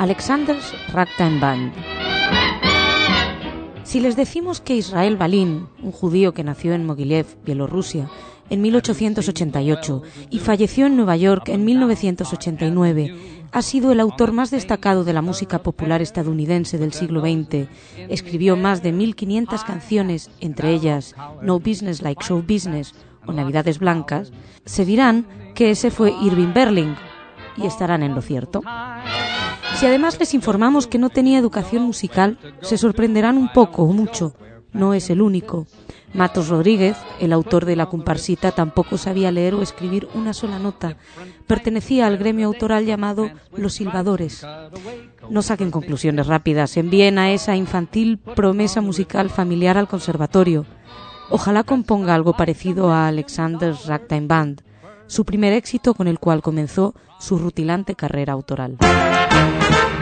Alexander's Ragtime Band. Si les decimos que Israel Balin, un judío que nació en Mogilev, Bielorrusia, en 1888 y falleció en Nueva York en 1989, ha sido el autor más destacado de la música popular estadounidense del siglo XX. Escribió más de 1500 canciones, entre ellas No Business Like Show Business o Navidades Blancas. Se dirán que ese fue Irving Berlin, y estarán en lo cierto. Si además les informamos que no tenía educación musical, se sorprenderán un poco o mucho. No es el único. Matos Rodríguez, el autor de La Comparsita, tampoco sabía leer o escribir una sola nota. Pertenecía al gremio autoral llamado Los Silbadores. No saquen conclusiones rápidas. Envíen a esa infantil promesa musical familiar al conservatorio. Ojalá componga algo parecido a Alexander's Ragtime Band, su primer éxito con el cual comenzó su rutilante carrera autoral.